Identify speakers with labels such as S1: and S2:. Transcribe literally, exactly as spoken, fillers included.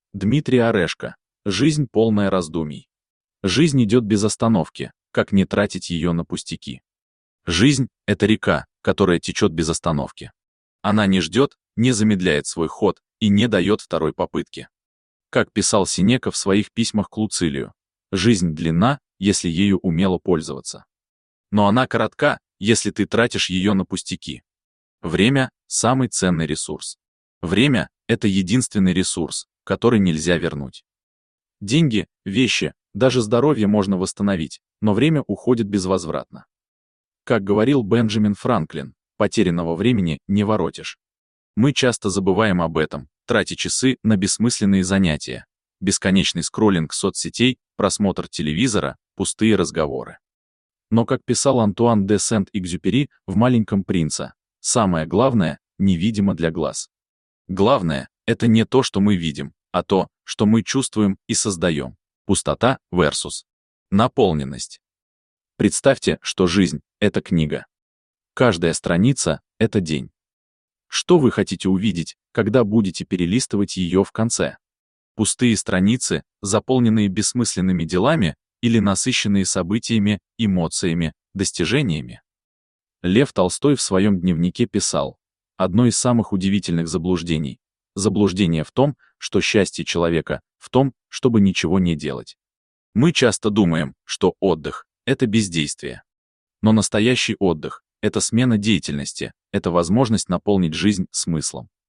S1: Дмитрий Орешко. Жизнь полная раздумий. Жизнь идет без остановки, как не тратить ее на пустяки. Жизнь — это река, которая течет без остановки. Она не ждет, не замедляет свой ход и не дает второй попытки. Как писал Сенека в своих письмах к Луцилию, жизнь длинна, если ею умело пользоваться. Но она коротка, если ты тратишь ее на пустяки. Время — самый ценный ресурс. Время — это единственный ресурс, который нельзя вернуть. Деньги, вещи, даже здоровье можно восстановить, но время уходит безвозвратно. Как говорил Бенджамин Франклин, потерянного времени не воротишь. Мы часто забываем об этом, тратя часы на бессмысленные занятия, бесконечный скроллинг соцсетей, просмотр телевизора, пустые разговоры. Но, как писал Антуан де Сент-Экзюпери в «Маленьком принце», самое главное невидимо для глаз. Главное — это не то, что мы видим, а то, что мы чувствуем и создаем. Пустота versus наполненность. Представьте, что жизнь — это книга. Каждая страница — это день. Что вы хотите увидеть, когда будете перелистывать ее в конце? Пустые страницы, заполненные бессмысленными делами, или насыщенные событиями, эмоциями, достижениями? Лев Толстой в своем дневнике писал: «Одно из самых удивительных заблуждений — заблуждение в том, что счастье человека в том, чтобы ничего не делать. Мы часто думаем, что отдых — это бездействие. Но настоящий отдых — это смена деятельности, это возможность наполнить жизнь смыслом.